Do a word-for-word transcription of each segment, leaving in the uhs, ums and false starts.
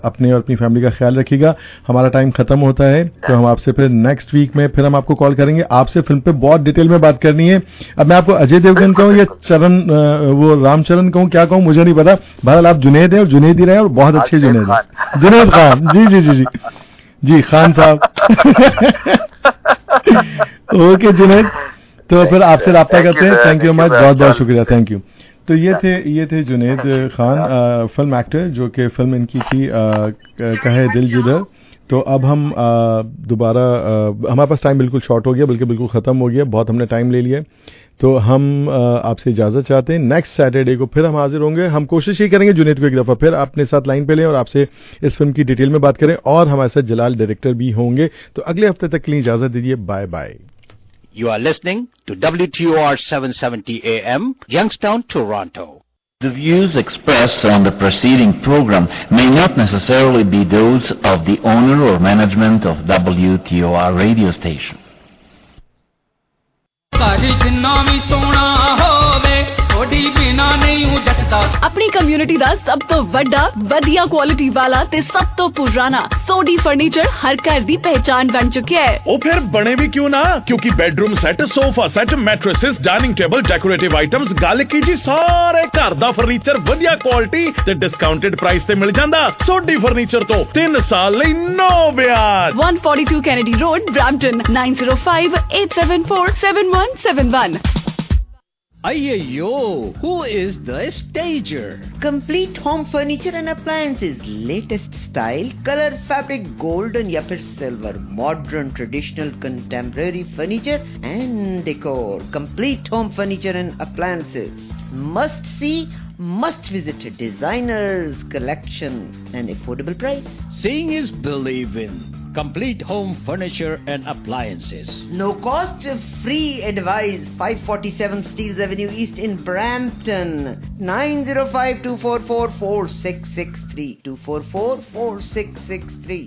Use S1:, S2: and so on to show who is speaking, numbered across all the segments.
S1: अपने और अपनी फैमिली का ख्याल रखिएगा। हमारा टाइम खत्म होता है, तो हम आपसे फिर नेक्स्ट वीक में फिर हम आपको कॉल करेंगे। आपसे फिल्म पे बहुत डिटेल में बात करनी है। अब मैं आपको अजय देवगन कहूँ या चरण वो रामचरण कहूँ, क्या कहूँ मुझे नहीं पता। बहरहाल आप जुनेद हैं और जुनेद ही रहे और बहुत अच्छे जुनेद हैं। जुनेद खान जी जी जी जी जी खान साहब। ओके जुनेद, तो फिर आपसे राब्ता करते हैं। थैंक यू मच, बहुत बहुत शुक्रिया, थैंक यू। तो ये थे ये थे जुनेद खान, फिल्म एक्टर, जो कि फिल्म इनकी थी कहे दिल जिधर। तो अब हम दोबारा, हमारे पास टाइम बिल्कुल शॉर्ट हो गया, बल्कि बिल्कुल ख़त्म हो गया, बहुत हमने टाइम ले लिया। तो हम आपसे इजाज़त चाहते हैं। नेक्स्ट सैटरडे को फिर हम हाजिर होंगे। हम कोशिश ही करेंगे जुनेद को एक दफ़ा फिर अपने साथ लाइन पे लें और आपसे इस फिल्म की डिटेल में बात करें, और हमारे साथ जलाल डायरेक्टर भी होंगे। तो अगले हफ्ते तक के लिए इजाज़त दीजिए, bye bye.
S2: You are listening to W T O R seven seventy A M, Youngstown, Toronto.
S3: The views expressed on the preceding program may not necessarily be those of the owner or management of W T O R radio station.
S4: अपनी community ਦਾ ਸਭ ਤੋਂ ਵੱਡਾ ਵਧੀਆ quality ਵਾਲਾ ਤੇ ਸਭ ਤੋਂ ਪੁਰਾਣਾ ਸੋਡੀ ਫਰਨੀਚਰ ਹਰ ਘਰ ਦੀ ਪਹਿਚਾਨ ਬਣ ਚੁੱਕਿਆ ਹੈ।
S5: ਉਹ ਫਿਰ ਬਣੇ ਵੀ ਕਿਉਂ ਨਾ, ਕਿਉਂਕਿ bedroom set, sofa set, mattresses, dining table, decorative items, ਗੱਲ ਕੀ ਜੀ ਸਾਰੇ ਘਰ ਦਾ ਫਰਨੀਚਰ ਵਧੀਆ ਕੁਆਲਿਟੀ ਤੇ ਡਿਸਕਾਊਂਟਡ ਪ੍ਰਾਈਸ ਤੇ ਮਿਲ ਜਾਂਦਾ। ਸੋਡੀ ਫਰਨੀਚਰ ਤੋਂ ਤਿੰਨ ਸਾਲ ਲਈ ਨੋ ਵਿਆਜ।
S4: one forty-two Kennedy Road, Brampton, nine zero five, eight seven four, seven one seven one.
S2: Ayyo, who is the stager?
S6: Complete home furniture and appliances, latest style, color, fabric, golden या फिर silver, modern, traditional, contemporary furniture and decor. Complete home furniture and appliances. Must see, must visit designers collection and affordable price.
S2: Seeing is believing. Complete home furniture and appliances.
S6: No cost, free advice. five forty-seven Steeles Avenue East in Brampton. nine zero five, two four four, four six six three. two four four, four six six three.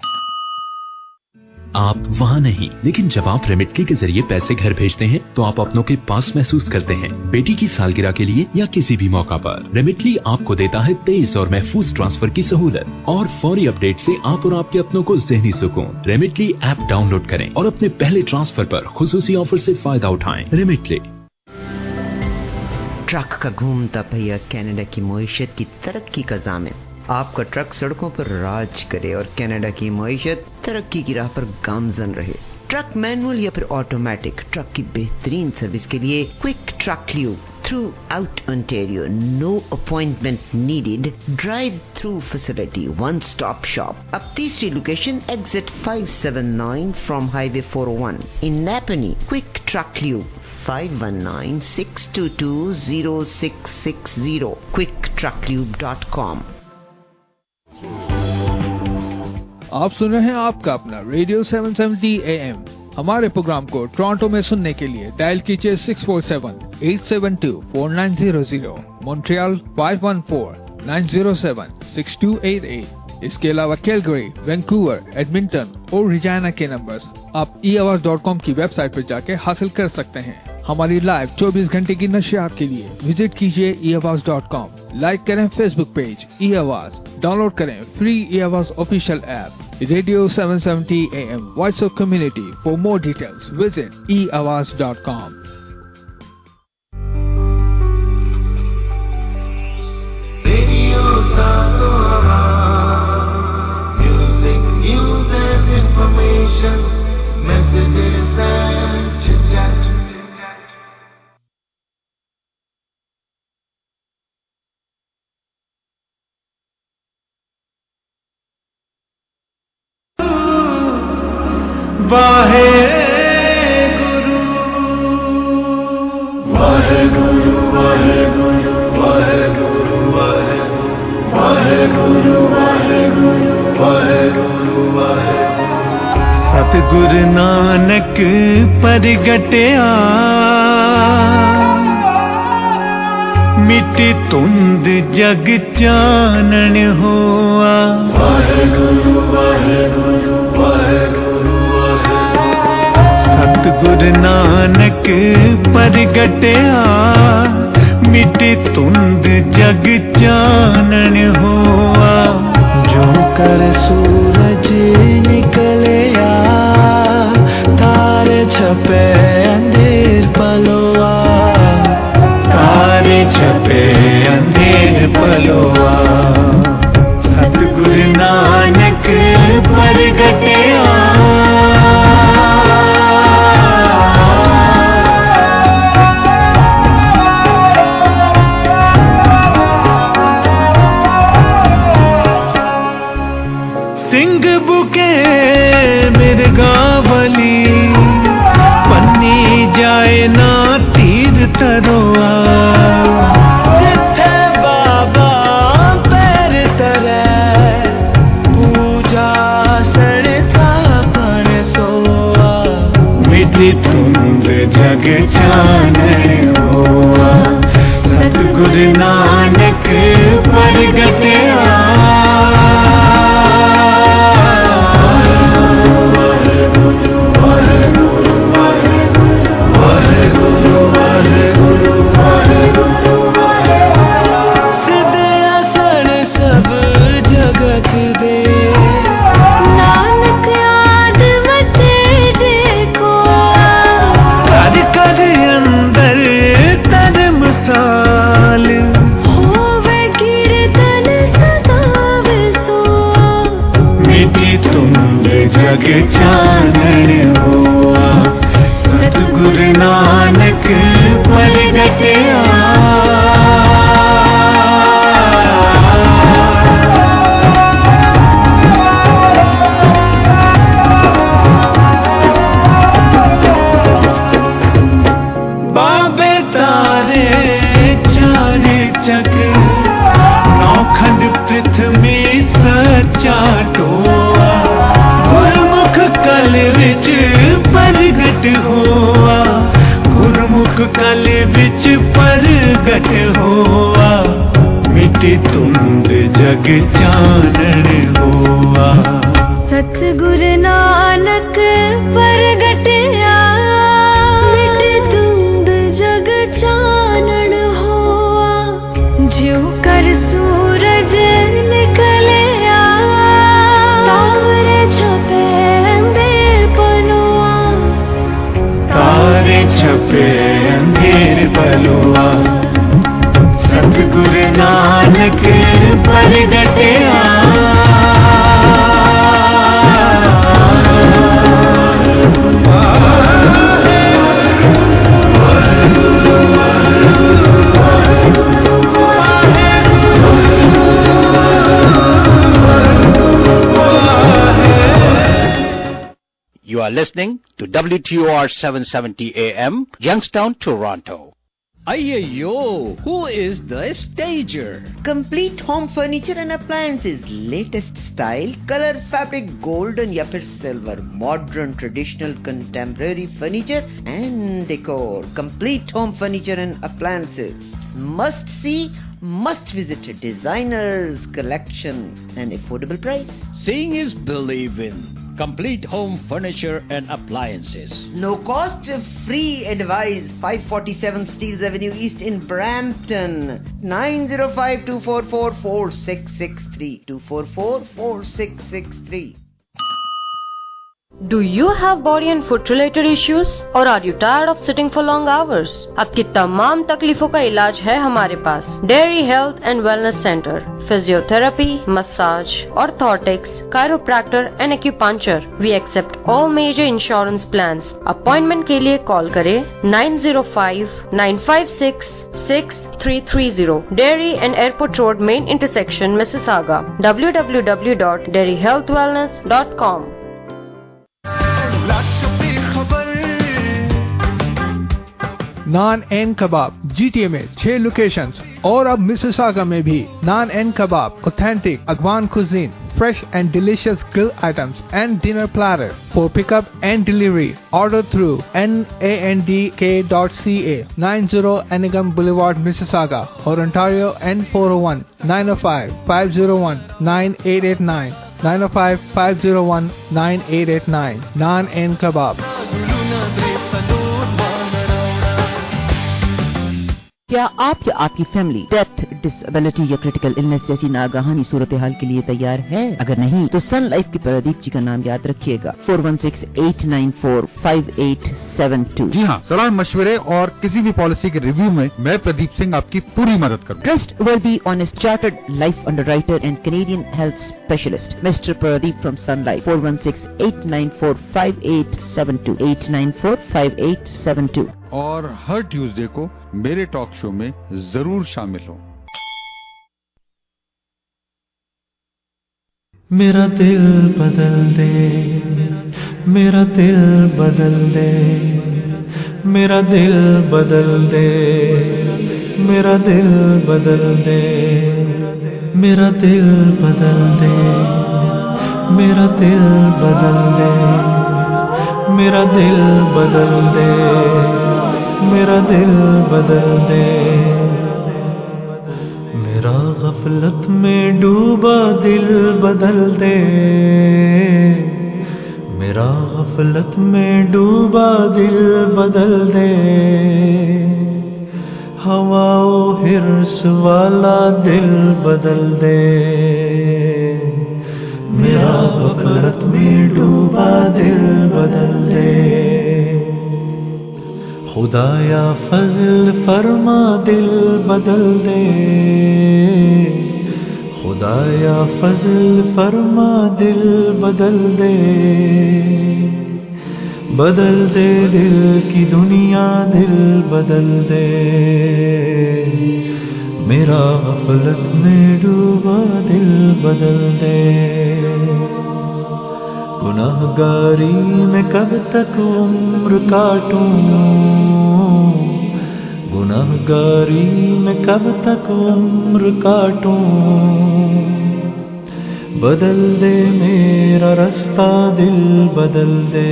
S7: आप वहाँ नहीं, लेकिन जब आप रेमिटली के जरिए पैसे घर भेजते हैं तो आप अपनों के पास महसूस करते हैं। बेटी की सालगिरह के लिए या किसी भी मौका पर रेमिटली आपको देता है तेज और महफूज ट्रांसफर की सहूलत और फौरी अपडेट से आप और आपके अपनों को ज़हनी सुकून। रेमिटली ऐप डाउनलोड करें और अपने पहले ट्रांसफर पर खुसूसी ऑफर से फायदा उठाएं। रेमिटली।
S6: ट्रक का घूमता पहिया कनाडा की मईशत की तरक्की का ज़ामिन। आपका ट्रक सड़कों पर राज करे और कनाडा की मईशत तरक्की की राह पर गामजन रहे। ट्रक मैनुअल या फिर ऑटोमेटिक, ट्रक की बेहतरीन सर्विस के लिए quick truck lube throughout Ontario. No appointment needed, drive through facility, one stop shop. अब तीसरी location exit five seventy-nine from highway four oh one in Napanee. Quick truck lube five one nine, six two two, zero six six zero, quick truck lube dot com।
S8: आप सुन रहे हैं आपका अपना radio seven seventy A M। हमारे programme को Toronto में सुनने के लिए डायल कीजिए six four seven, eight seven two, four nine zero zero, Montreal five one four, nine zero seven, six two eight eight। इसके अलावा कैलगरी, वैंकूवर, एडमिंटन और रिजाना के नंबर्स आप ई आवाज डॉट कॉम की वेबसाइट पर जाके हासिल कर सकते हैं। हमारी लाइव चौबीस घंटे की नशियात के लिए विजिट कीजिए ई आवाज डॉट कॉम। लाइक करें फेसबुक पेज ई आवाज, डाउनलोड करें free E Awaaz official app radio seven seventy A M voice of community. For more details visit E Awaaz dot com.
S9: Music, news and information, messages and chit-chat. Waheguru Waheguru Waheguru Waheguru Waheguru Waheguru Waheguru Waheguru. Satguru Nanak परगटिया मिटी तुंद जग चानन होआ। वाहेगुरु वाहेगुरु वाहेगुरु वाहेगुरु। सतगुरु नानक परगटिया मिटी तुंद जग चानन होआ। जो कर सूरज निकले आ, तारे छपे अंधेर पलोआ, तारे छपे अंधेर पलोआ, सतगुरु नानक प्रगटे आ। सिंह बुके मिर्गावली, पन्नी जाए ना तीर तरोआ, जिथे बाबा पैर तरे, पूजा सड़का पर सोआ, मिटी तुंद जग चानन होआ, सतगुरु नानक प्रगटे आ। जग चानन हुआ, सतगुरु नानक प्रगटे आ। बाबे तारे चारे चक, नौखंड पृथ्वी सच्चा टोआ, गुरमुख कल विच प्रगट होआ, गुरमुख कल विच प्रगट होआ, मिटे तुंद जग चानन होआ,
S10: सतगुरु नानक प्रगटे आ, मिटे तुंद जग चानन होआ, ज्यों कर सूरज निकले आ, तारे छपे अंधेर पलोआ,
S9: तारे छपे अंधेर पलोआ, सतगुरु नानक प्रगटे आ।
S2: You are listening to W T O R seven seventy A M, Youngstown, Toronto.
S6: Ayyo, who is the stager? Complete home furniture and appliances, latest style, color, fabric, golden या फिर silver, modern, traditional, contemporary furniture and decor. Complete home furniture and appliances. Must see, must visit designers collection and affordable price.
S2: Seeing is believing. Complete home furniture and appliances.
S6: No cost, free advice. five forty-seven Steeles Avenue East in Brampton. nine zero five, two four four, four six six three. two four four, four six six three.
S11: Do you have body and foot related issues or are you tired of sitting for long hours? आपकी तमाम तकलीफों का इलाज है हमारे पास। Dairy Health and Wellness Center, physiotherapy, massage, orthotics, chiropractor and acupuncture. We accept all major insurance plans. Appointment के लिए call करें nine zero five, nine five six, six three three zero. Dairy and Airport Road Main Intersection, Mississauga. w w w dot dairy health wellness dot com.
S8: Naan and Kabab GTA में छह locations और अब Mississauga में भी Naan and Kabab, authentic Afghan cuisine, fresh and delicious grill items and dinner platter for pickup and delivery. Order through nandk dot c a, ninety Anigam Boulevard, Mississauga, or Ontario N four oh one, nine oh five, five oh one, nine eight eight nine, nine oh five, five oh one, nine eight eight nine. Naan and Kebab.
S12: क्या आप या आपकी family death, disability या critical illness जैसी नागाहानी सूरत हाल के लिए तैयार है? अगर नहीं तो सन लाइफ के प्रदीप जी का नाम याद रखिएगा, four one six eight nine four five eight seven two.
S13: जी हाँ, सलाह मशवरे और किसी भी पॉलिसी के रिव्यू में मैं प्रदीप सिंह आपकी पूरी मदद करूँ।
S12: Trustworthy honest chartered life underwriter and Canadian health specialist mister Pradeep from Sun Life, four one six eight nine four five eight seven two, eight nine four five eight seven two.
S13: और हर Tuesday को मेरे talk show में जरूर शामिल हो।
S9: मेरा दिल बदल दे, मेरा दिल बदल दे, मेरा दिल बदल दे, मेरा दिल बदल दे, मेरा दिल बदल दे, मेरा दिल बदल दे, मेरा दिल बदल दे, मेरा दिल बदल दे। मेरा गफलत में डूबा दिल बदल दे, मेरा गफलत में डूबा दिल बदल दे। हवाओ हिर्स वाला दिल बदल दे, मेरा गफलत में डूबा दिल बदल दे। खुदाया फजल फरमा दिल बदल दे, खुदाया फजल फरमा दिल बदल दे। बदल दे दिल की दुनिया दिल बदल दे, मेरा गफलत में डूबा दिल बदल दे। गुनाहगारी में कब तक उम्र काटूं, गुनाहगारी में कब तक उम्र काटूं। बदल दे मेरा रास्ता दिल बदल दे,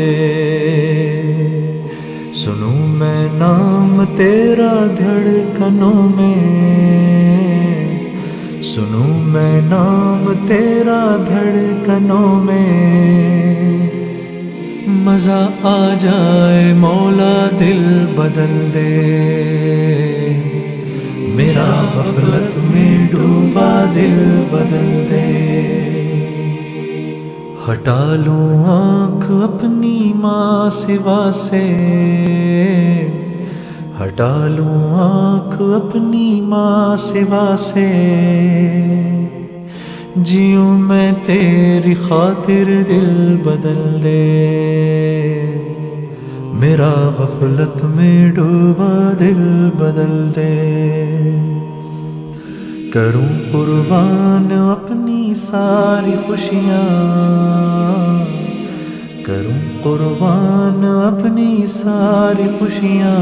S9: सुनूं मैं नाम तेरा धड़कनों में, सुनूं मैं नाम तेरा धड़कनों में। मजा आ जाए मौला दिल बदल दे, मेरा गफलत में डूबा दिल बदल दे। हटा लूं आँख अपनी माँ सिवा से, हटा लूं आँख अपनी माँ सिवा से। जीऊं मैं तेरी खातिर दिल बदल दे, मेरा गफलत में डूबा दिल बदल दे। करूं कुर्बान अपनी सारी खुशियाँ, करूं कुर्बान अपनी सारी खुशियाँ।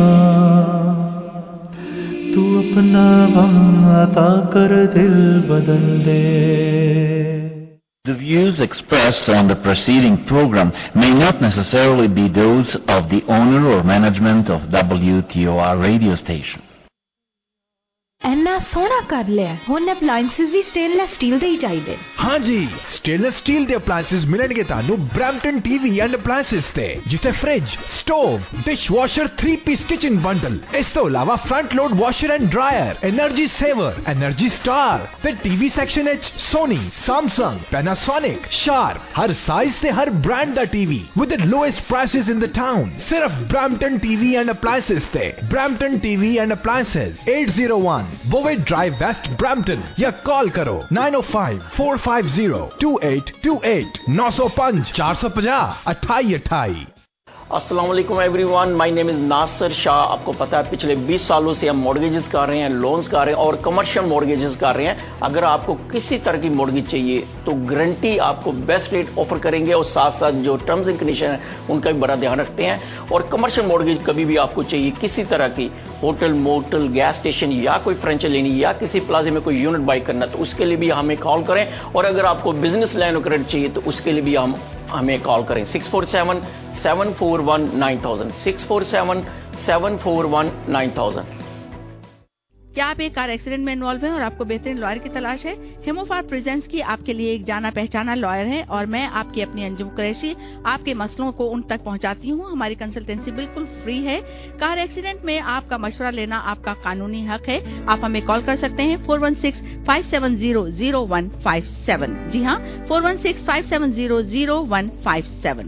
S9: तू अपना गम अता कर दिल बदल दे।
S3: The views expressed on the preceding program may not necessarily be those of the owner or management of W T O R radio station.
S14: ਐਨਾ ਸੋਹਣਾ ਕਰ ਲਿਆ, ਹੁਣ ਅਪਲਾਈਐਂਸਸ ਵੀ ਸਟੇਨਲੈਸ ਸਟੀਲ ਦੇ ਹੀ ਚਾਹੀਦੇ।
S15: हाँ जी, स्टेनलेस स्टील ਦੇ ਅਪਲਾਈਐਂਸਸ ਮਿਲਣਗੇ ਤੁਹਾਨੂੰ ਬ੍ਰੈਂਪਟਨ ਟੀਵੀ ਐਂਡ ਅਪਲਾਈਐਂਸਸ ਤੇ, ਜਿੱਥੇ fridge, stove, dishwasher three piece kitchen bundle, ਇਸ ਤੋਂ ਇਲਾਵਾ front load washer and dryer, energy saver, energy star ਤੇ ਟੀਵੀ ਸੈਕਸ਼ਨ ਵਿੱਚ ਸੋਨੀ, ਸੈਮਸੰਗ, ਪੈਨਾਸੋਨਿਕ, ਸ਼ਾਰਪ, ਹਰ ਸਾਈਜ਼ ਤੇ ਹਰ ਬ੍ਰਾਂਡ ਦਾ TV with the lowest prices in the town. ਸਿਰਫ ਬ੍ਰੈਂਪਟਨ ਟੀਵੀ ਐਂਡ ਅਪਲਾਈਐਂਸਸ ਤੇ। Brampton TV and appliances, at oh one Bovey Drive West, Brampton, या call करो nine oh five four five zero two eight two eight, नौ सौ पाँच चार सौ पचास अट्ठाई अट्ठाई।
S16: अस्सलाम वालेकुम everyone, my name is Nasir Shah. आपको पता है पिछले बीस सालों से हम मॉर्गेजेस कर रहे हैं, लोन्स कर रहे हैं और कमर्शियल मॉर्गेजेस कर रहे हैं। अगर आपको किसी तरह की मॉर्गेज चाहिए तो गारंटी आपको बेस्ट रेट ऑफर करेंगे और साथ साथ जो टर्म्स एंड कंडीशन है उनका भी बड़ा ध्यान रखते हैं। और कमर्शियल मॉर्गेज कभी भी आपको चाहिए किसी तरह की, होटल, मोटल, गैस स्टेशन या कोई फ्रेंचाइज लेनी या किसी प्लाजे में कोई यूनिट बाई करना, तो उसके लिए भी हमें कॉल करें। और अगर आपको बिजनेस लाइन क्रेडिट चाहिए तो उसके लिए भी हम हमें कॉल करें six four seven seven four one nine thousand, six four seven seven four one nine thousand.
S17: क्या आप एक कार एक्सीडेंट में इन्वॉल्व हैं और आपको बेहतरीन लॉयर की तलाश है? हेमोफार प्रेजेंस की आपके लिए एक जाना पहचाना लॉयर है और मैं आपकी अपनी अंजुम कुरैशी आपके मसलों को उन तक पहुंचाती हूं। हमारी कंसल्टेंसी बिल्कुल फ्री है। कार एक्सीडेंट में आपका मशवरा लेना आपका कानूनी हक है। आप हमें कॉल कर सकते हैं four one six five seven zero zero one five seven. जी हाँ, four one six five seven zero zero one five seven.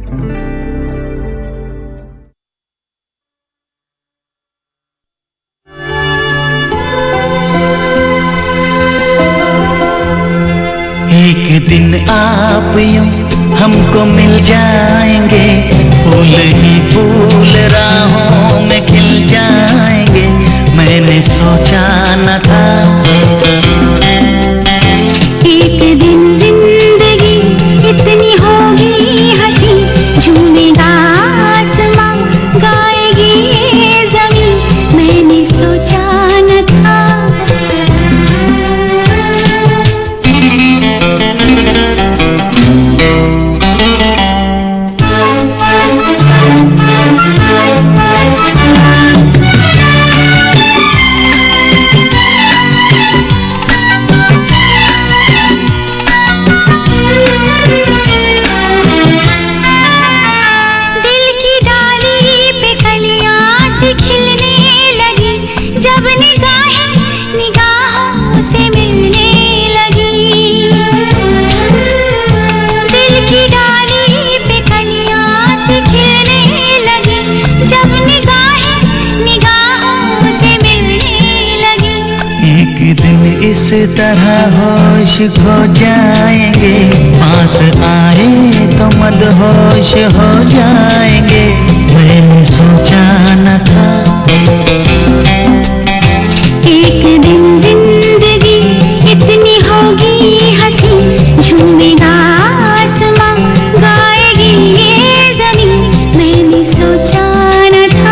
S9: एक दिन आप यूं हमको मिल जाएंगे, फूल ही फूल राहों में खिल जाएंगे। मैंने सोचा न था
S10: एक दिन जिंदगी इतनी होगी हंसी, झूमेगा आसमां गाएगी ये ज़मीं। मैंने सोचा न था
S9: इस तरह होश खो जाएंगे, पास आए तो मदहोश हो जाएंगे। मैंने सोचा न था
S10: एक दिन जिंदगी इतनी होगी हंसी, झूमेगा आसमां गाएगी ये ज़मीं। मैंने सोचा न था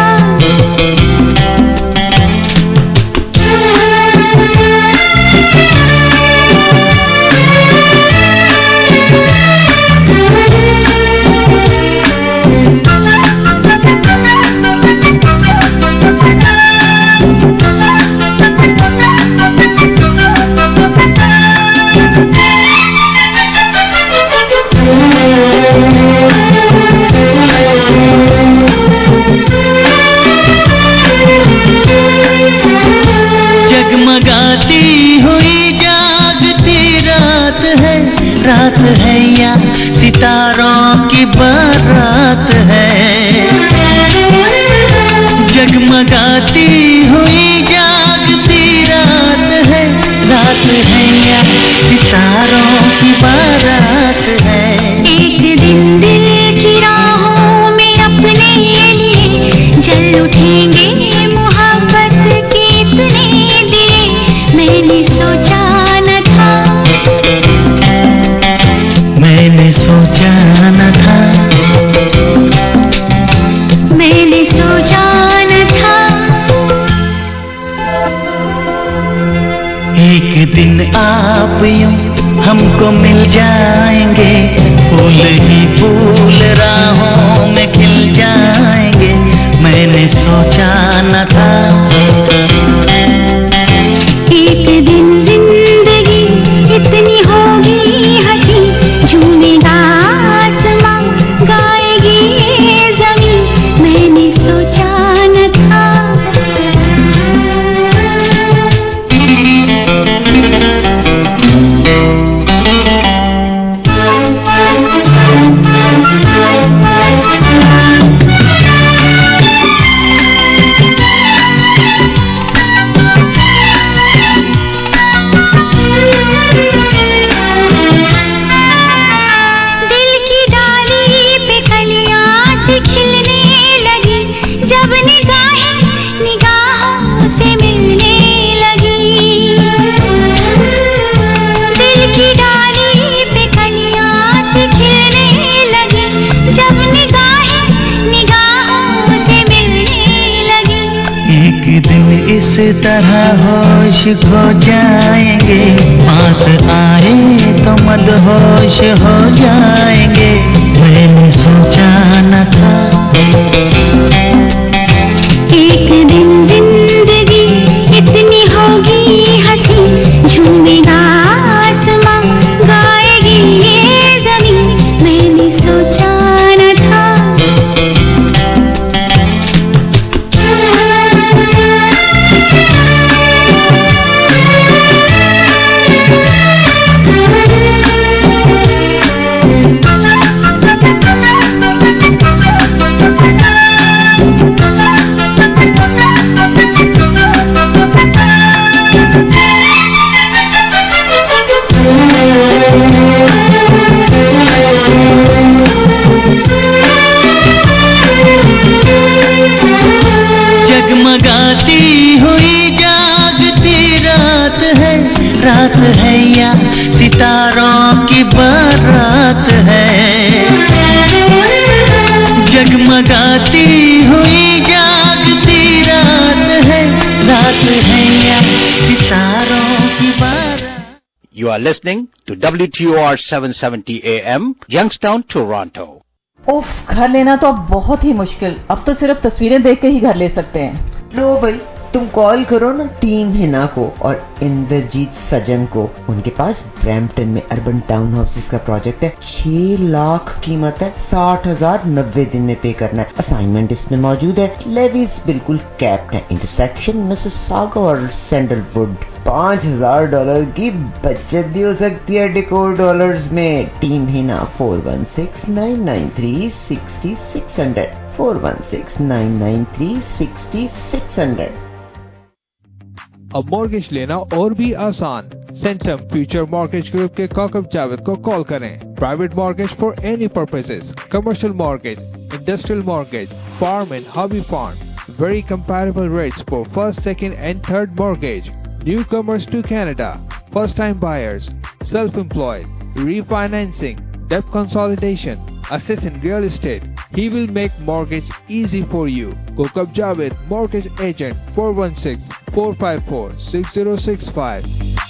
S9: जगमगाती हुई जागती रात है, रात है या सितारों की बारात है। जगमगाती हुई जागती रात है, रात है या सितारों की बारात है।
S10: एक दिन दिल की राहों में अपने लिए जल उठेंगे मोहब्बत के इतने दिए। मैंने सोचा न था
S9: मैंने सोचा न था
S10: मैंने सोचा न था
S9: एक दिन आप यूं हमको मिल जाएंगे, फूल ही फूल राहों में खिल जाएंगे। मैंने सोचा न था
S10: एक दिन जिंदगी इतनी होगी हंसी, झूमेगा आसमां गाएगी ये ज़मीं। मैंने सोचा न था
S9: इस तरह होश खो जाएंगे, पास आए तो मदहोश हो जाएंगे। मैंने सोचा न था
S10: एक दिन जिंदगी इतनी
S9: रात है, जगमगाती हुई जागती रात है, रात है या सितारों की बात।
S2: You are listening to W T O R seven seventy A M, Youngstown, Toronto.
S18: उफ, घर लेना तो अब बहुत ही मुश्किल। अब तो सिर्फ तस्वीरें देख के ही घर ले सकते हैं।
S6: लो भाई, तुम कॉल करो ना टीम हिना को और इंद्रजीत सजन को। उनके पास ब्रैम्पटन में अर्बन टाउन हाउसेस का प्रोजेक्ट है। छह लाख कीमत है, साठ हजार नब्बे दिन में पे करना है। असाइनमेंट इसमें मौजूद है। लेवीज बिल्कुल कैप्ड है। इंटरसेक्शन मिसिसागा और सैंडलवुड। पाँच हजार डॉलर की बचत भी हो सकती है डेकोर डॉलर्स में। Team Hina four one six nine nine three six six hundred four one six nine nine three six six hundred.
S8: अब मॉर्गेज लेना और भी आसान। सेंटम फ्यूचर मॉर्गेज ग्रुप के काकब जावेद को कॉल करें। Private mortgage for any purposes, commercial mortgage, industrial mortgage, farm and hobby farm, very comparable rates for first, second and third mortgage, newcomers to Canada, first time buyers, self employed, refinancing, debt consolidation, assess in real estate. He will make mortgage easy for you. Kokab Javed, mortgage agent, four one six, four five four, six zero six five.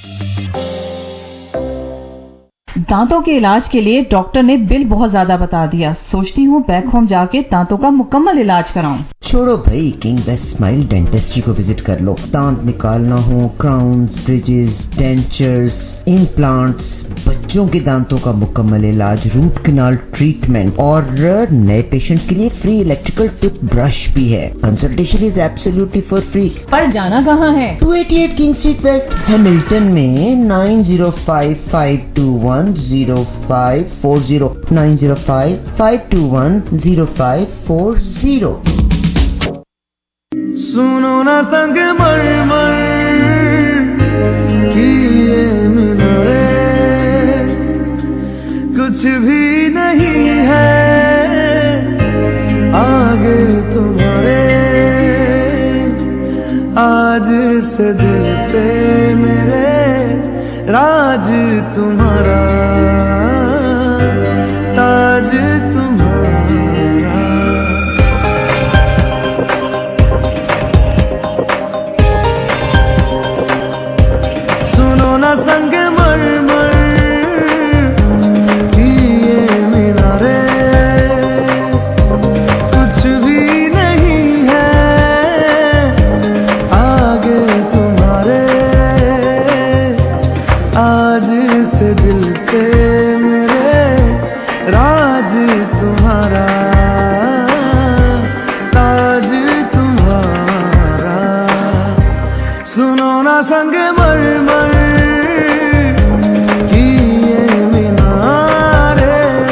S18: दांतों के इलाज के लिए doctor ने bill बहुत ज्यादा बता दिया। सोचती हूँ बैक होम जाके दांतों का मुकम्मल इलाज कराऊं।
S6: छोड़ो भाई, किंग बेस्ट स्माइल डेंटिस्ट्री को विजिट कर लो। दांत निकालना हो, क्राउन्स, ब्रिजेस, डेंचर्स, इम्प्लांट्स, बच्चों के दांतों का मुकम्मल इलाज, रूट कैनाल ट्रीटमेंट और नए पेशेंट्स के लिए फ्री इलेक्ट्रिकल टूथ ब्रश भी है। Consultation is absolutely for free.
S18: पर जाना कहाँ है?
S6: Two eighty eight King Street West, Hamilton में nine zero five five two one zero five four zero nine zero five five two one zero five four zero.
S9: सुनो ना संग मरमर की ये मिनारे, कुछ भी नहीं है आगे तुम्हारे। आज से दिल पे मेरे राज तुम्हारा, ताज तुम्हारा। सुनो ना संग मरमर की ये मीनारे, कुछ भी नहीं है आगे तुम्हारे। आज से दिल पे मेरे राज तुम्हारा, ताज तुम्हारा। सुनो ना संग मरमर की ये मीनारे।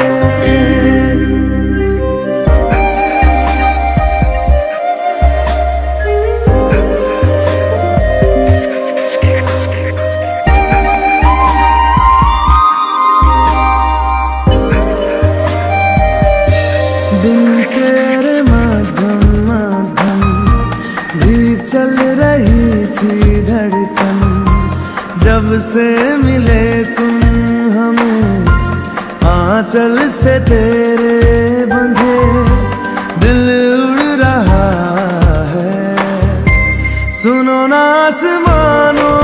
S9: बिन तेरे माध्यम माध्यम भी चल रही थी धड़कन। जब से मिले तुम हमें आंचल से तेरे बंधे, दिल उड़ रहा है। सुनो ना आसमानों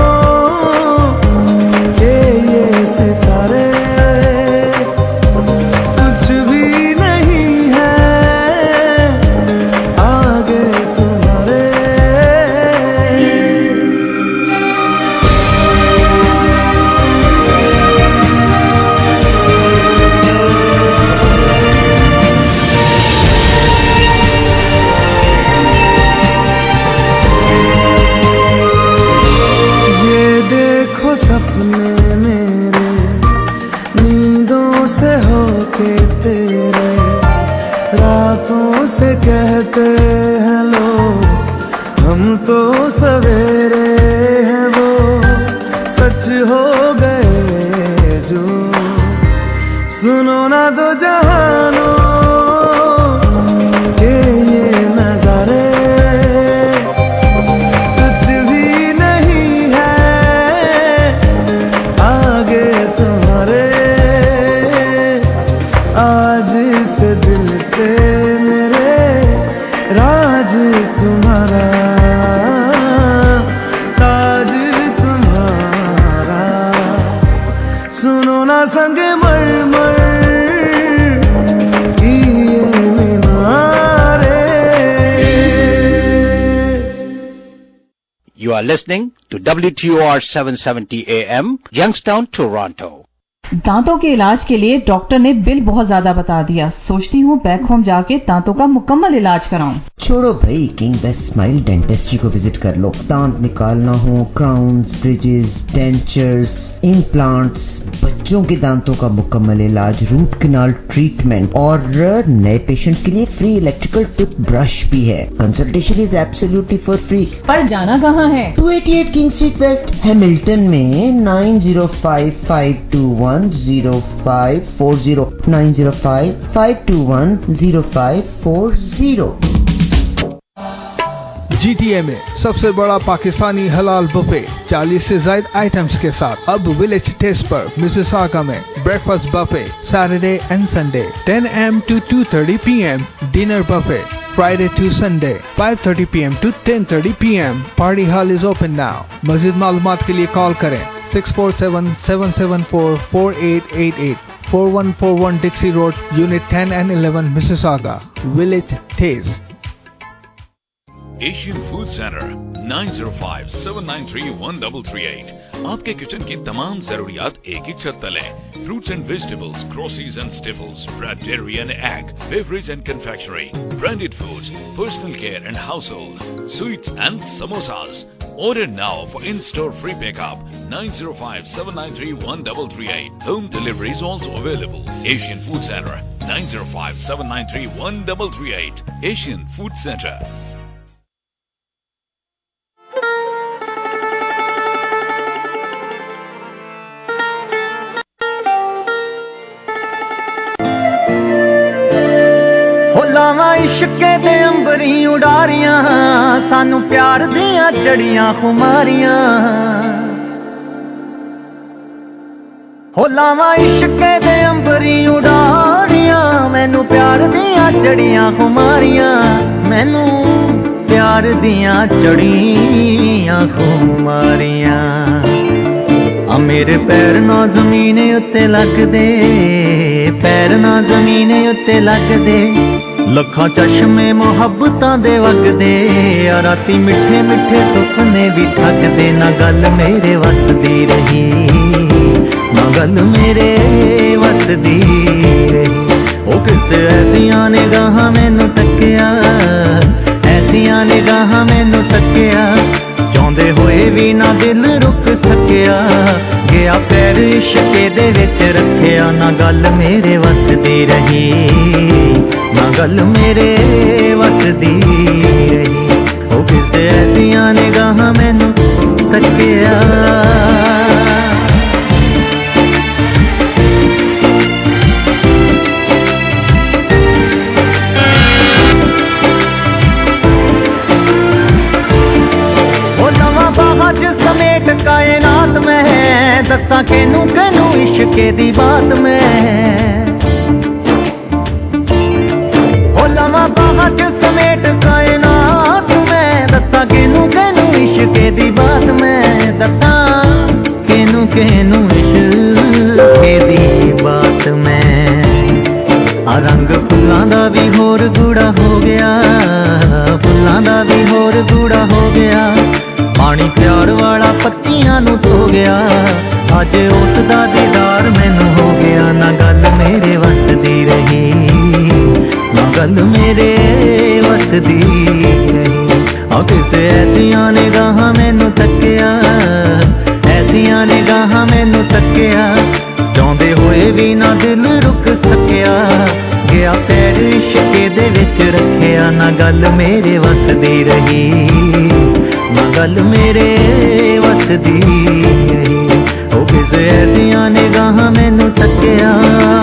S9: के ये सितारे, कुछ भी नहीं है आगे तुम्हारे। ये देखो सपने मेरे नींदों से होके तेरे, रातों से कहते हैं लोग हम तो सवेरे हैं, वो सच हो गए जो। सुनो ना दो जहानों के ये नजारे, कुछ भी नहीं है आगे तुम्हारे।
S2: are listening to W T O R seven seventy A M, Youngstown, Toronto.
S18: दांतों के इलाज के लिए डॉक्टर ने बिल बहुत ज्यादा बता दिया। सोचती हूँ बैक होम जाके दांतों का मुकम्मल इलाज कराऊं।
S6: छोड़ो भाई, किंग बेस्ट स्माइल डेंटिस्ट्री को विजिट कर लो। दांत निकालना हो, क्राउन्स, ब्रिजेस, डेंचर्स, इम्प्लांट्स, बच्चों के दांतों का मुकम्मल इलाज, रूट कैनाल ट्रीटमेंट और नए पेशेंट्स के लिए फ्री इलेक्ट्रिकल टूथ ब्रश भी है। Consultation is absolutely for free.
S18: पर जाना कहाँ है?
S6: Two eighty eight King Street West, Hamilton में nine zero five five two one zero five four zero, nine zero five five two one zero five four zero.
S8: GTA में सबसे बड़ा पाकिस्तानी हलाल buffet चालीस से ज्यादा आइटम्स के साथ अब विलेज टेस्ट पर मिसिसागा में breakfast buffet Saturday and Sunday ten A M to two thirty P M, dinner buffet Friday to Sunday five thirty P M to ten thirty P M. Party hall is open now. मज़ीद मालूमात के लिए call करें six four seven seven seven four four eight eight eight, four one four one Dixie Road, Unit ten and eleven, Mississauga. Village Taste.
S19: Asian food centre nine zero five seven nine three one three three eight. आपके kitchen की तमाम जरूरियात एक ही छत तले. Fruits and vegetables, groceries and staples, bread, dairy and egg, beverage and confectionery, branded foods, personal care and household, sweets and samosas. Order now for in-store free pickup. nine zero five seven nine three one three three eight. Home delivery is also available. Asian Food Center nine zero five seven nine three one three three eight. Asian Food Center.
S9: लावां इश्के दे अंबरी उडारियां, सानू प्यार दियां चढ़ियां खुमारियां। हो लावां इश्के दे अंबरी उडारियां, मैनू प्यार दियां चढ़ियां खुमारियां, मैनू प्यार दियां चढ़ियां खुमारियां। आ मेरे पैर ना जमीन उत्ते लगदे, पैर ना जमीन उत्ते लगदे, लखा चश्मे मुहब्बतां दे वगदे, राती मिठे मिठे सुपने भी ठगदे। ना गल मेरे वसदी रही, ना गल मेरे वसदी रही। ओ किस ऐसियां निगाहां मैनू तक्किया, ऐसियां निगाहां मैनू तक्किया, चाहुंदे होए भी ना दिल रुक सकिया। गया पैर इश्के दे विच रखिया, ना गल मेरे वसदी रही, ना गल मेरे वसदी रही। ओ किसे ऐसियां निगाहां मैनू तक्किया। समेट कायनात में दसा केनू केनू इश्के दी बात में। हो लवा बाहर समेट कायनात में दसा केनू केनू इश्के दी बात में। दसा केनू केनू इश्के दी बात में। आ रंग फुल्लां दा भी होर गूड़ा हो गया, फुल्लां दा भी होर गूड़ा हो गया। पानी प्यार वाला पत्तियां नू धो गया, अज उसदा दीदार मैनू हो गया। ना गल मेरे वसदी रही, ना गल मेरे वसदी रही। आ किसे ऐसियां निगाहां मैनू तक्किया, ऐसियां निगाहां मैनू तक्किया, चाहुंदे होए भी ना दिल रुक सकिया। गया पैर इश्के दे विच रखिया, ना गल मेरे वसदी रही, ना गल मेरे वसदी रही। ओ किसे ऐसियां निगाहां मैनू तक्किया।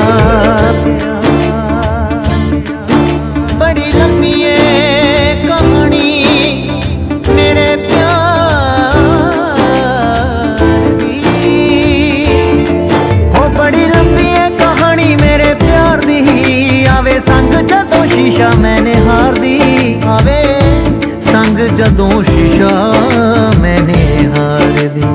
S9: बड़ी लंबी है कहानी मेरे प्यार दी, हो बड़ी लंबी है कहानी मेरे प्यार दी। आवे संग जदों शीशा मैंने हार दी, आवे संग जदों शीशा मैंने हार दी।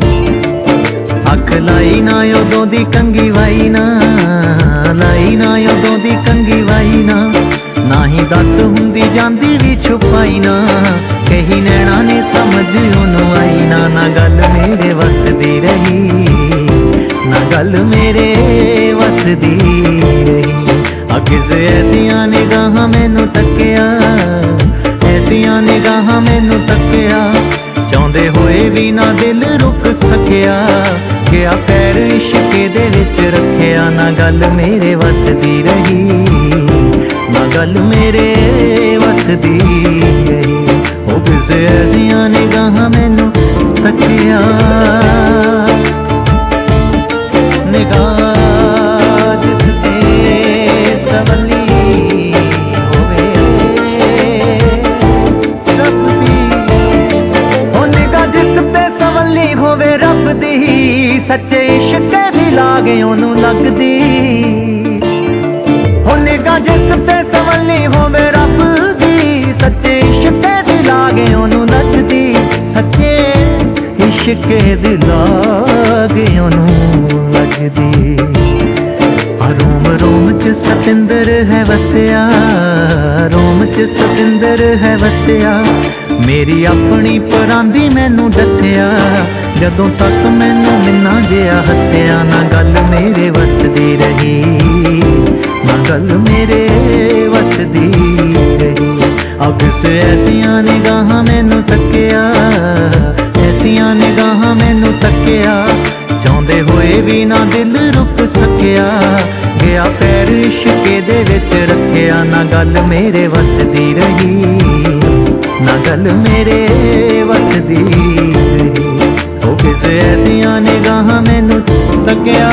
S9: अख लाई ना उदों दी कंगी वाई ना, लाई ना उदों दी कंगी वाई ना, ना ही दस हुंदी जांदी भी छुपाई ना। कही नैना ने समझ ओनू आई ना ना गल मेरे वसदी रही ना गल मेरे वसदी रही किसे ऐसियां निगाहां मैनू तकिया ऐसियां निगाहां मैनू तकिया चाहते होए भी ना दिल रुक सकिया गया पैर इश्के दे विच रखिया ना गल मेरे वसदी रही ना गल मेरे वसदी रही ओ किसे ऐसियां निगाहां मैनू तकिया निगाह सच्चे इश्क भी लागे ओनू लगदी हो निगाह जिस ते सवली होवे रब दी सच्चे इश्क भी लागे ओनू लगदी सच्चे इश्क भी लागे ओनू लगदी रोम रोम च सतिंदर है वसिया रोम च सतिंदर है वसिया मेरी अपनी परांदी मैनू दसिया जदों तक मैनू मिन्ना जिया हसिया ना गल मेरे वसदी रही ना गल मेरे वसदी रही अब से ऐसियां निगाहां मैनू तकिया ऐसियां निगाहां मैनू तकिया चाहते होए भी ना दिल रुक सकिया गया पैर इश्के दे विच रखिया ना गल मेरे वसदी रही ना गल मेरे वसदी रही ओ किसे ऐसियां निगाहां मैनू तकिया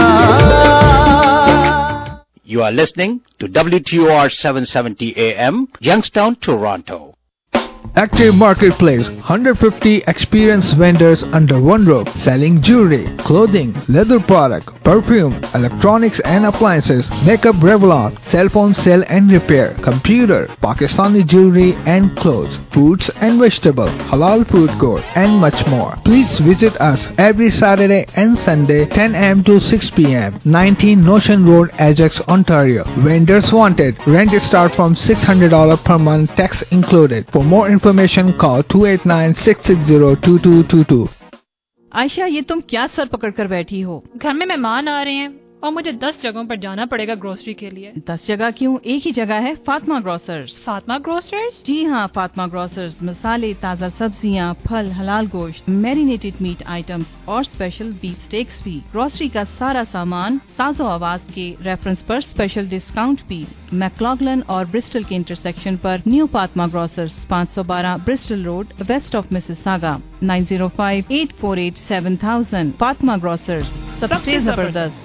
S2: You are listening to W T O R seven seventy A M, Youngstown, Toronto.
S8: Active Marketplace, one hundred fifty experienced vendors under one roof, selling jewelry, clothing, leather product, perfume, electronics and appliances, makeup, Revlon, cell phone sale and repair, computer, Pakistani jewelry and clothes, fruits and vegetables, halal food court, and much more. Please visit us every Saturday and Sunday, ten a m to six p m, nineteen Notion Road, Ajax, Ontario. Vendors wanted. Rent start from six hundred dollars per month, tax included. For more information, call two eight nine, six six zero, two two two two.
S20: Ayesha, ये तुम क्या sir पकड़ कर बैठी हो?
S21: घर में मेहमान आ रहे हैं और मुझे दस जगहों पर जाना पड़ेगा ग्रोसरी के लिए।
S20: दस जगह क्यों? एक ही जगह है, फातिमा ग्रोसर्स।
S21: फातिमा ग्रोसर्स?
S20: जी हाँ, फातिमा ग्रोसर्स मसाले, ताज़ा सब्जियाँ, फल, हलाल गोश्त, मैरिनेटेड मीट आइटम्स और स्पेशल बीफ स्टेक्स भी। ग्रोसरी का सारा सामान साजो आवाज के रेफरेंस पर स्पेशल डिस्काउंट भी। मैक्लॉगलन और ब्रिस्टल के इंटरसेक्शन पर न्यू फातिमा ग्रोसर्स, पाँच सौ बारह Bristol Road, west of Mississauga, nine zero five, eight four eight, seven thousand. Fatima grocers, सबसे जबरदस्त।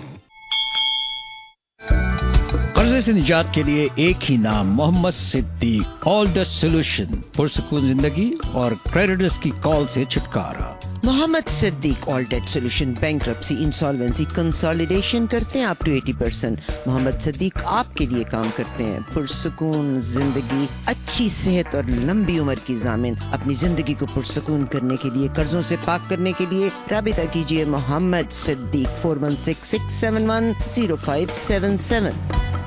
S2: कर्जे से निजात के लिए एक ही नाम, Mohammad Siddiq. All the solution, पुरसुकून जिंदगी और क्रेडिटर्स की कॉल से छुटकारा।
S6: Mohammad Siddiq all debt solution, bankruptcy, insolvency, consolidation करते हैं अप टू अस्सी परसेंट। मोहम्मद सिद्दीक आपके लिए काम करते हैं। पुरसुकून जिंदगी, अच्छी सेहत और लंबी उम्र की जामिन। अपनी जिंदगी को पुरसुकून करने के लिए, कर्जों से पाक करने के लिए राबिता कीजिए Mohammad Siddiq four one six six seven one zero five seven seven.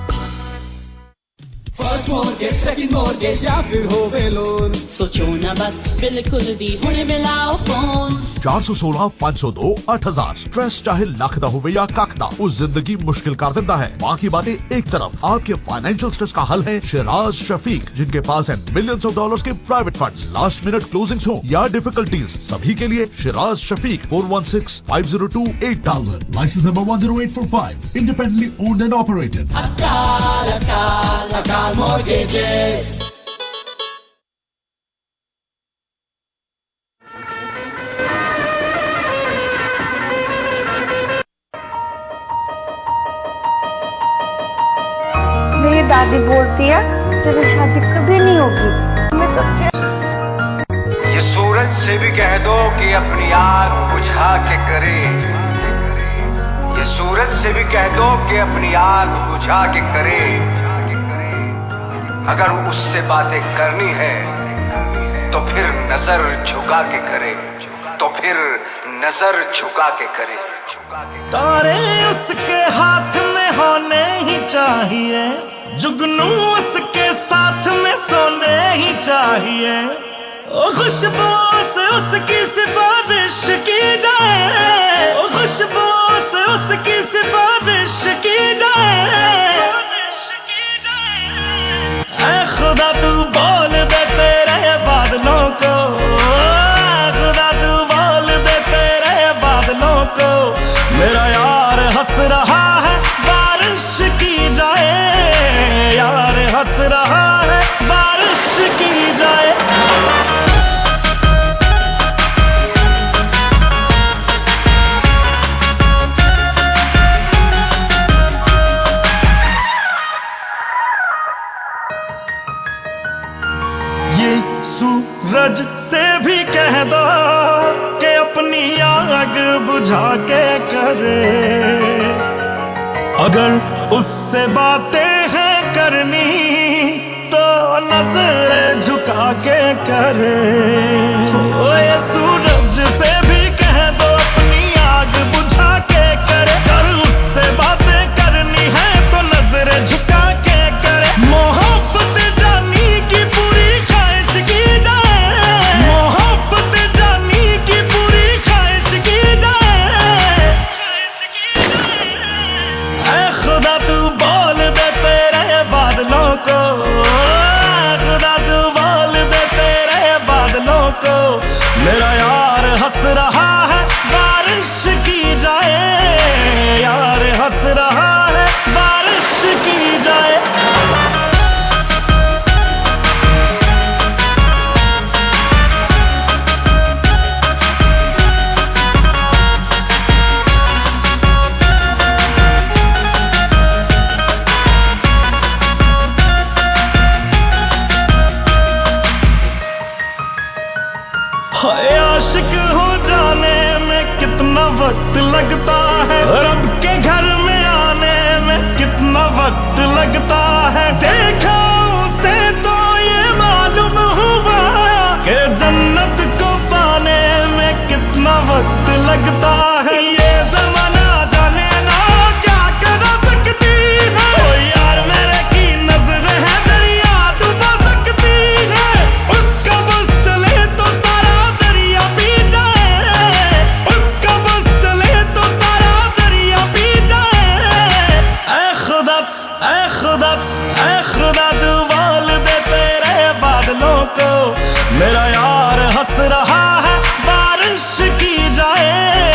S22: First mortgage, second mortgage या फिर होवे लोन, सोचो ना बस, बिल्कुल भी हुणे मिलाओ फोन।
S23: चार सौ सोलह पाँच सौ दो आठ हजार। स्ट्रेस चाहे लख दा होवे या कख दा, उस जिंदगी मुश्किल कर देता है। बाकी बातें एक तरफ, आपके फाइनेंशियल स्ट्रेस का हल है शिराज शफीक, जिनके पास है मिलियंस ऑफ डॉलर्स के private funds. Last minute closings हो या डिफिकल्टीज, सभी के लिए Shiraz Shafiq four one six five zero two eight thousand. Licence number one zero eight four five, independently owned and operated.
S22: अकाल अकाल अकाल मॉर्गेजेस।
S24: मेरी दादी बोलती है तेरी शादी कभी नहीं होगी। मैं सच्ची
S25: ये सूरज से भी कह दो कि अपनी आग बुझा के करे। ये सूरज से भी कह दो कि अपनी आग बुझा के करे। अगर उससे बातें करनी है तो फिर नजर झुका के करे, तो फिर नजर झुका के करे।
S26: तारे उसके हाथ में होने ही चाहिए, जुगनू उसके साथ में सोने ही चाहिए। ओ खुशबू से उसकी सिफारिश की जाए, ओ खुशबू से उसकी सिफारिश की जाए। ऐ खुदा तू बोल दे तेरे बादलों को, ऐ खुदा तू बोल दे तेरे बादलों को, मेरा यार हंस रहा है बारिश की जाए, यार हंस रहा है बारिश की जाए। ये सूरज से भी कह दो कि अपनी आग बुझा के करे, अगर उससे बातें हैं करनी तो नजर झुका के करे। ओ ये सूरज से भी कह दो अपनी आग बुझा के करे, अगर उससे बातें करनी है तो नजर झुका के करे। मोहब्बत जानी की पूरी ख्वाहिश की जाए, मोहब्बत जानी की पूरी ख्वाहिश की जाए। ऐ खुदा तू बोल दे तेरे बादलों को, ऐ खुदा तू बोल दे तेरे बादलों को, मेरा यार हंस रहा है बारिश की जाए, यार हंस रहा है बारिश की जाए। हाय आशिक हो जाने में कितना वक्त लगता है, रब के घर में आने में कितना वक्त लगता है। देखा उसे तो ये मालूम हुआ कि जन्नत को पाने में कितना वक्त लगता है। ये ज़माना जाने ना क्या कर सकती है, ओ यार मेरे की नजर है दरिया डुबा सकती है। उसका बस चले तो सारा दरिया पी जाए, उसका बस चले तो सारा दरिया पी जाए। ऐ खुदा ऐ खुदा ऐ खुदा तू बोल दे तेरे बादलों को, मेरा यार हंस रहा है बारिश की जाए,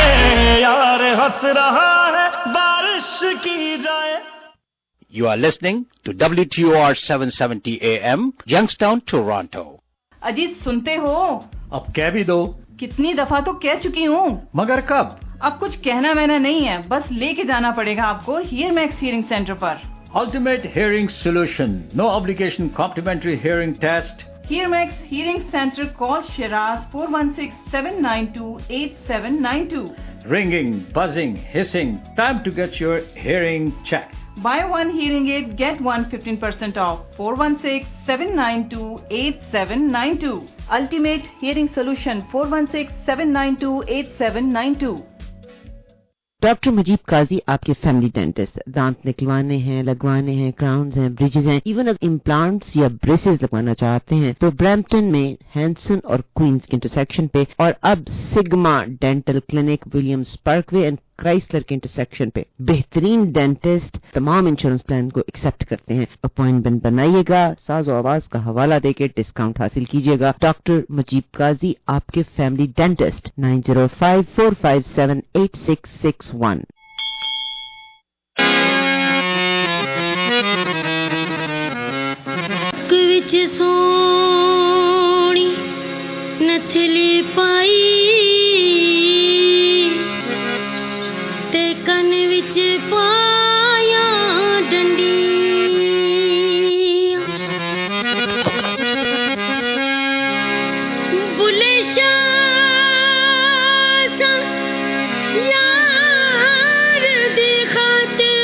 S26: यार हंस रहा है बारिश की जाए।
S2: You are listening to W T O R seven seventy A M, Youngstown, Toronto.
S18: Ajit सुनते हो?
S2: अब कह भी दो।
S18: कितनी दफा तो कह चुकी हूँ।
S2: मगर कब?
S18: अब कुछ कहना मैंने नहीं है, बस लेके जाना पड़ेगा आपको हियर मैक्स हियरिंग सेंटर पर।
S2: Ultimate Hearing Solution. No obligation complimentary hearing test.
S18: Hear Max Hearing Center, call Shiraz four one six, seven nine two, eight seven nine two.
S2: Ringing, buzzing, hissing. Time to get your hearing checked.
S18: Buy one hearing aid, get one fifteen percent off. four one six, seven nine two, eight seven nine two. Ultimate Hearing Solution, four one six, seven nine two, eight seven nine two.
S6: Doctor Mujeeb Qazi आपके family dentist. दांत निकलवाने हैं, लगवाने हैं, crowns हैं, bridges हैं, even अगर implants या ब्रेसेस लगवाना चाहते हैं तो ब्रैम्पटन में हैंसन और क्वींस के इंटरसेक्शन पे, और अब Sigma dental clinic Williams Parkway and Chrysler के इंटरसेक्शन पे बेहतरीन डेंटिस्ट तमाम इंश्योरेंस प्लान को एक्सेप्ट करते हैं। अपॉइंटमेंट बनाइएगा, साज़ो आवाज का हवाला देके डिस्काउंट हासिल कीजिएगा। डॉक्टर मजीब काजी आपके family dentist, nine zero five four five seven eight six six one.
S10: विच सोनी नथली पाई ते कन विच पाया डंडी, बुले शाह यार दी खातिर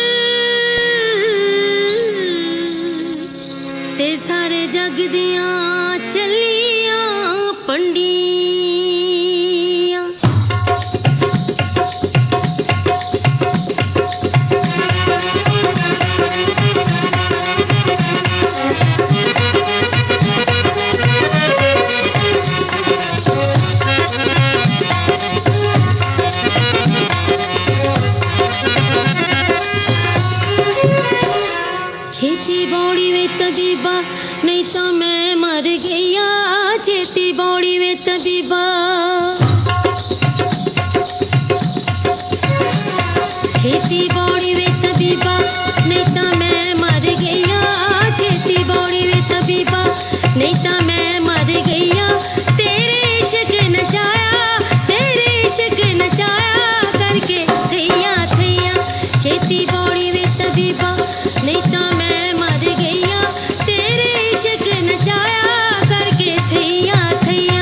S10: ते सारे जग दियां चलियां पंडियां।
S1: खेती बौड़ी वे तबीबा नहीं तो मैं मर गया खेती बौड़ी वे तबीबा खेती बौड़ी वे तबीबा नहीं तो मैं मर गया खेती बौड़ी वे तबीबा नहीं तो मैं मर गया तेरे इश्क नचाया तेरे इश्क नचाया करके थैया थैया खेती बौड़ी वे तबीबा नहीं तो मैं मर गया तेरे इश्क नचाया करके थैया थैया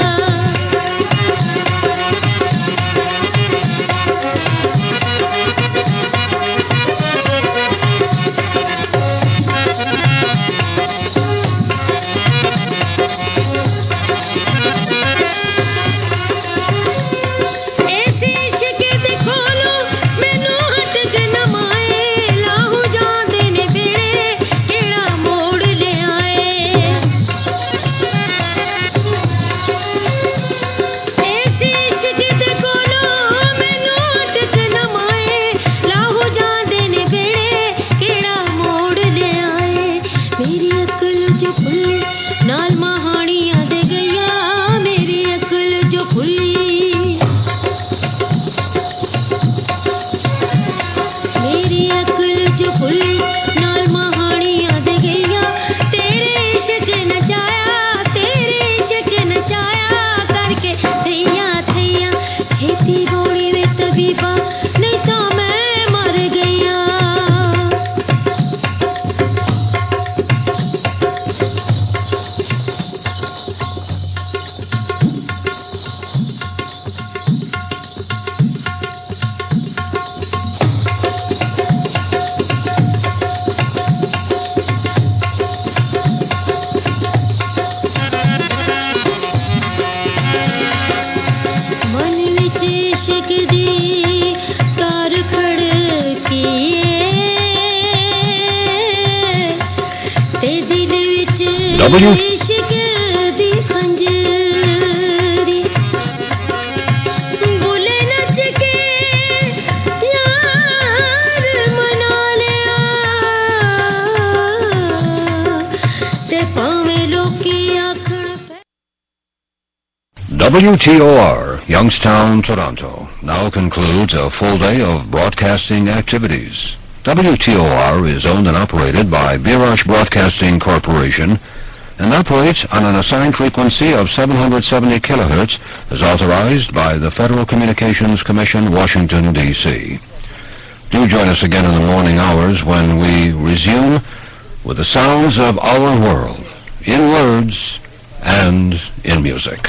S4: W W T O R, Youngstown, Toronto, now concludes a full day of broadcasting activities. W T O R is owned and operated by Birash Broadcasting Corporation and operates on an assigned frequency of seven hundred seventy kilohertz as authorized by the Federal Communications Commission, Washington, D C Do join us again in the morning hours when we resume with the sounds of our world, in words and in music.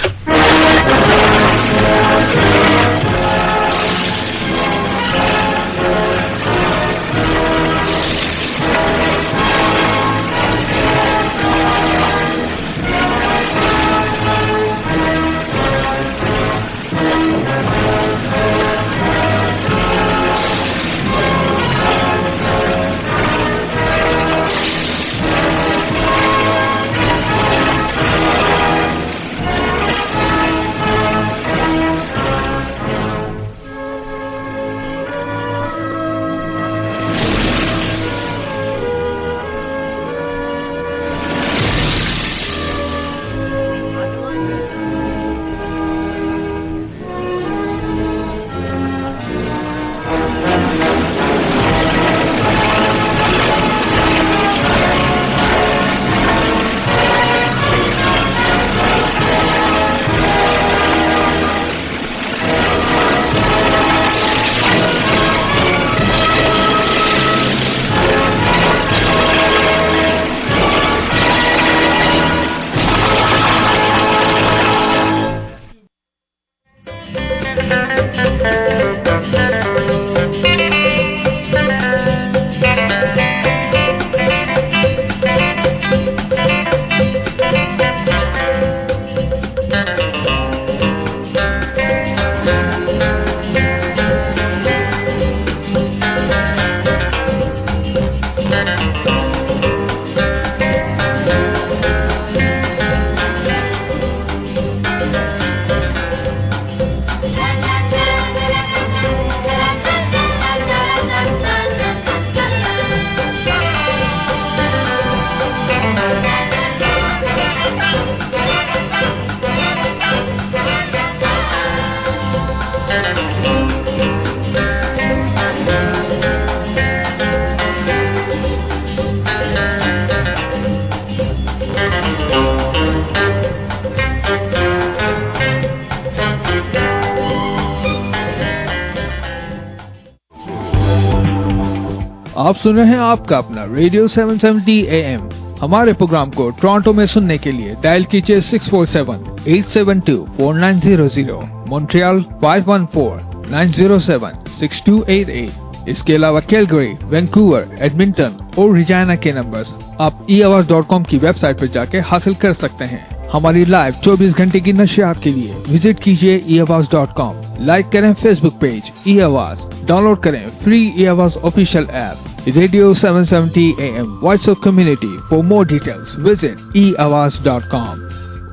S8: आप सुन रहे हैं आपका अपना radio seven seventy A M. हमारे programme को Toronto में सुनने के लिए डायल कीजिए six four seven eight seven two four nine zero zero, Montreal five one four nine zero seven six two eight eight. इसके अलावा कैलगरी, वैंकूवर, एडमिंटन और रिजाना के नंबर्स आप ई आवाज डॉट कॉम की वेबसाइट पर जाके हासिल कर सकते हैं। हमारी लाइव चौबीस घंटे की नशियात के लिए विजिट कीजिए ई आवाज डॉट कॉम। लाइक करें फेसबुक पेज ई आवाज, डाउनलोड करें free E Awaaz official app radio seven seventy A M voice of community. For more details visit E Awaaz dot com.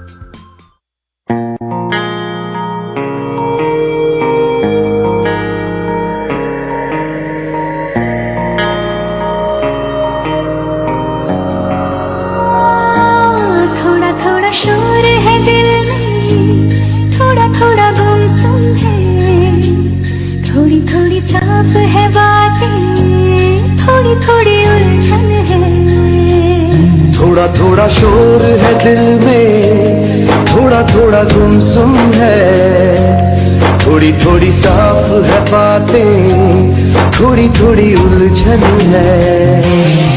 S10: शोर है दिल में, थोड़ा थोड़ा गुमसुम है, थोड़ी थोड़ी साफ है बातें, थोड़ी थोड़ी उलझन है।
S3: थोड़ा थोड़ा शोर है दिल में, थोड़ा थोड़ा गुमसुम है, थोड़ी थोड़ी साफ है बातें, थोड़ी थोड़ी उलझन है।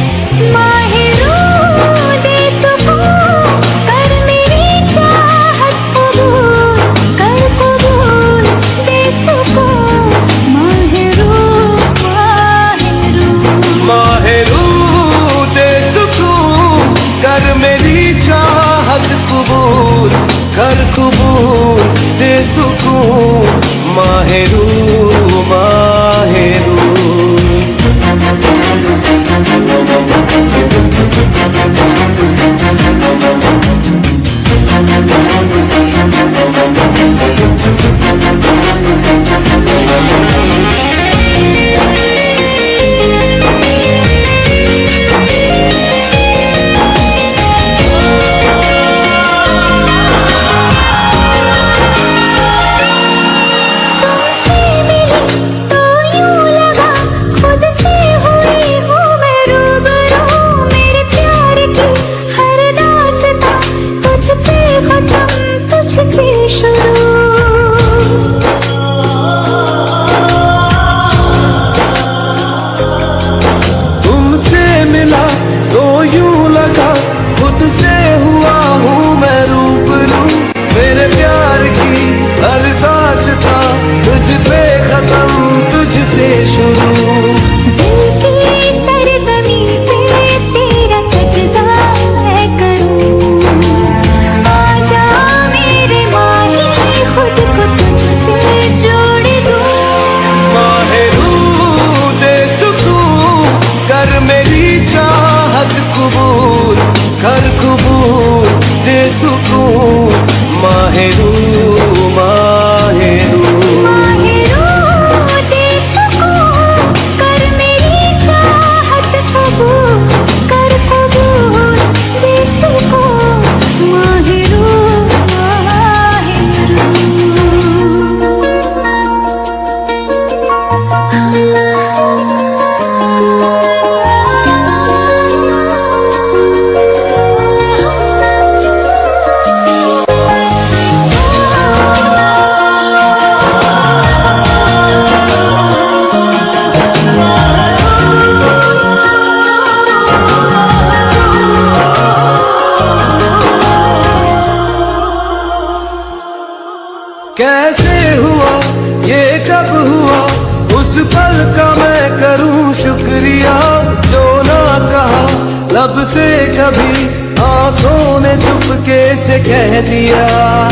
S3: कर कबूल दे सुकून माहेरू माहेरू। कैसे हुआ ये कब हुआ, उस पल का मैं करूं शुक्रिया, जो ना कहा लब से कभी आंखों ने चुपके से कह दिया।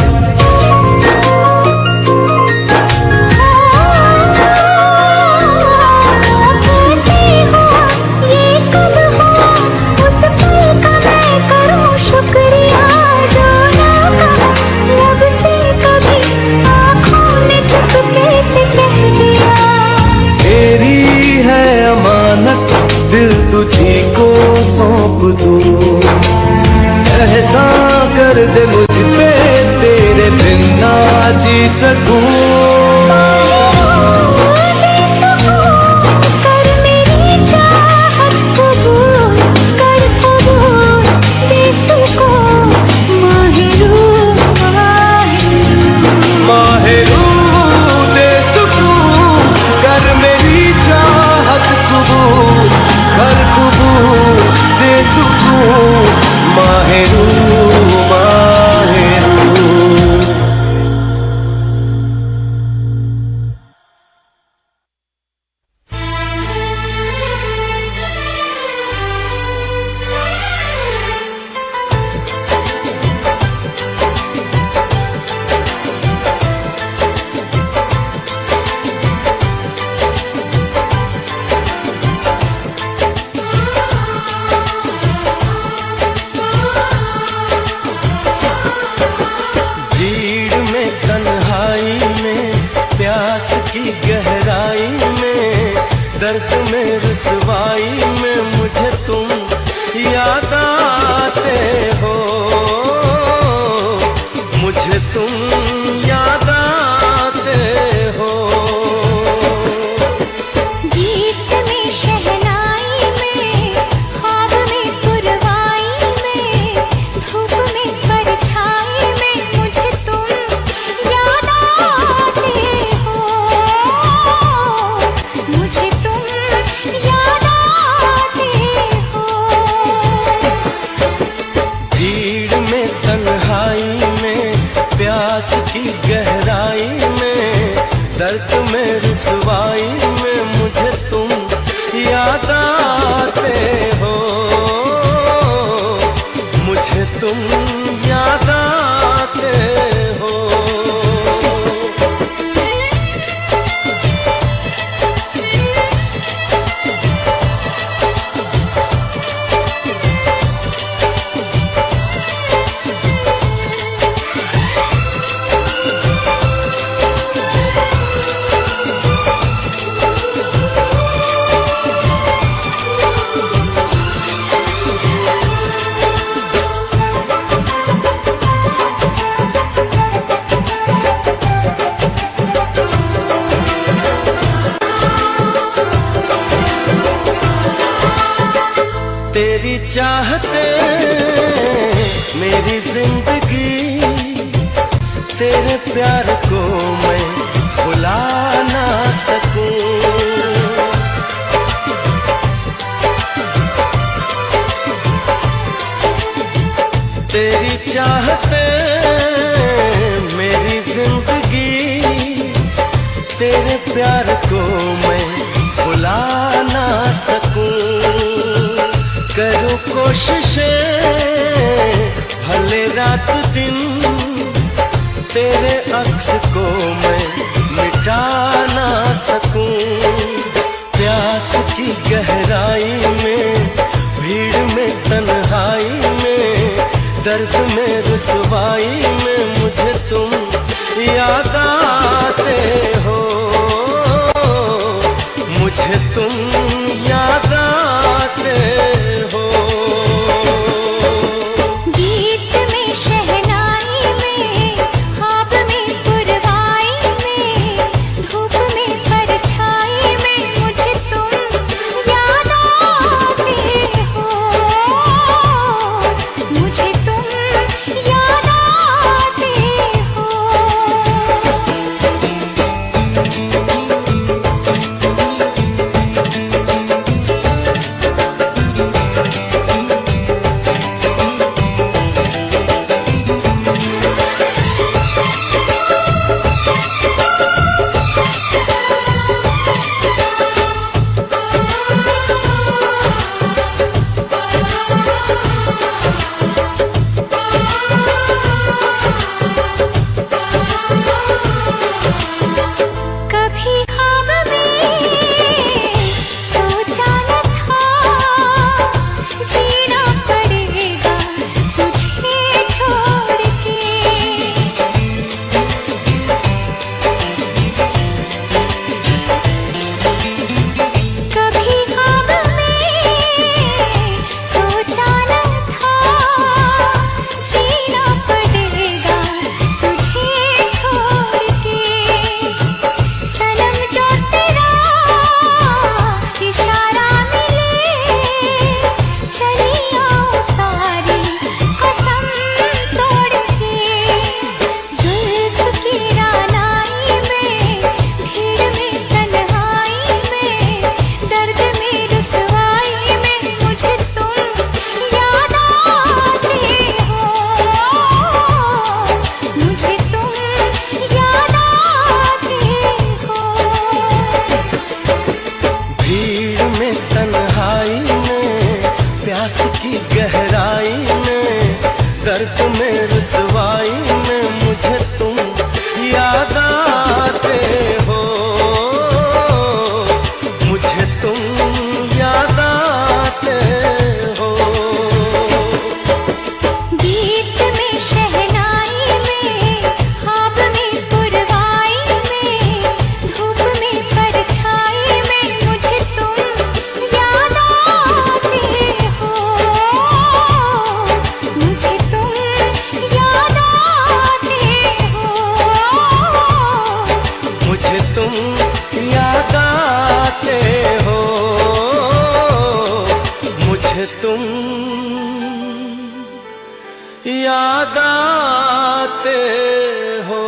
S3: दिल तुझी को सौंप दूं, एहसान कर दे मुझ पे, तेरे बिन ना जी सकूं। दर्द में रुसवाई में मुझे तुम याद आते हो, मुझे तुम याद आते हो।
S10: गीत में शहनाई में ख्वाब में पुरवाई में धूप में परछाई में मुझे तुम याद आते हो, मुझे तुम याद आते हो।
S3: भीड़ में तन्हाई में प्यास की गहराई में दर्द में रुसवाई में मुझे तुम याद आते हो, मुझे तुम याद आते हो। तेरी चाहते मेरी जिंदगी, तेरे प्यार को मैं भुला ना सकूं। तेरी चाहते मेरी जिंदगी, तेरे प्यार को मैं भुला ना सकूं। करूं कोशिशें भले रात दिन, तेरे अक्स को मैं मिटा ना सकूं। प्यास की गहराई में भीड़ में तन्हाई में दर्द में रुसवाई में मुझे तुम याद आते हो, मुझे तुम याद आते हो।
S10: गीत में शहनाई में ख्वाब में पुरवाई में धूप में परछाई में मुझे तुम याद आते हो, मुझे तुम याद आते हो। कभी ख्वाब में सोचा न था जीना पड़ेगा तुझे छोड़ के। कभी ख्वाब में सोचा न था जीना पड़ेगा तुझे छोड़ के। सनम जो तेरा इशारा मिले चली आओ सारी कसम तोड़ के। जुल्फ की रानाई में भीड़ में तन्हाई में दर्द में रुसवाई में मुझे तुम याद आते हो, मुझे तुम याद आते हो।
S3: भीड़ में तन्हाई में प्यास की गहराई में दर्द में रुसवाई में मुझे तुम याद आते हो, मुझे तुम याद आते हो।
S10: गीत में शहनाई में ख्वाब में पुरवाई में धूप में परछाई में मुझे तुम
S3: याद आते हो।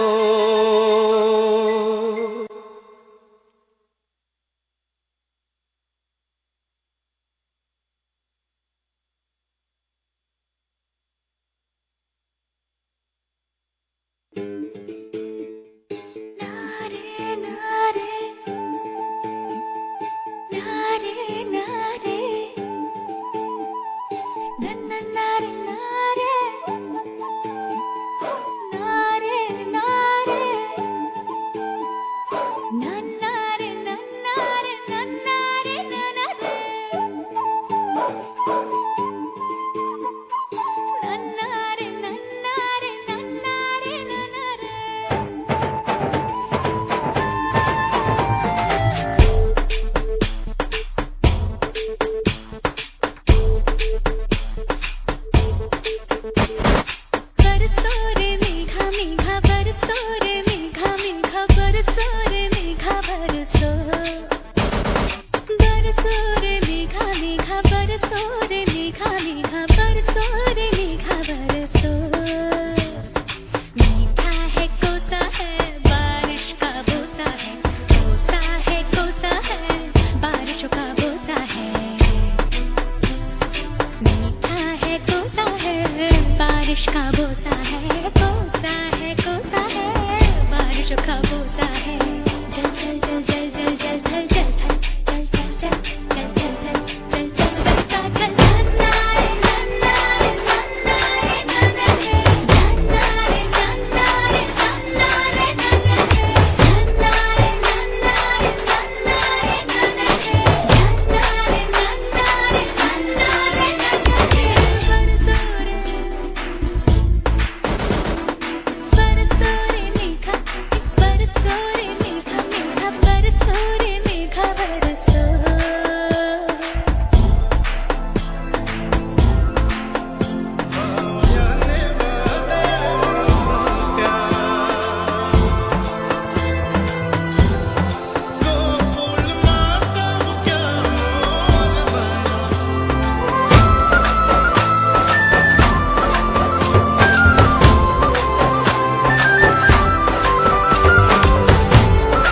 S10: बारिश का बोसा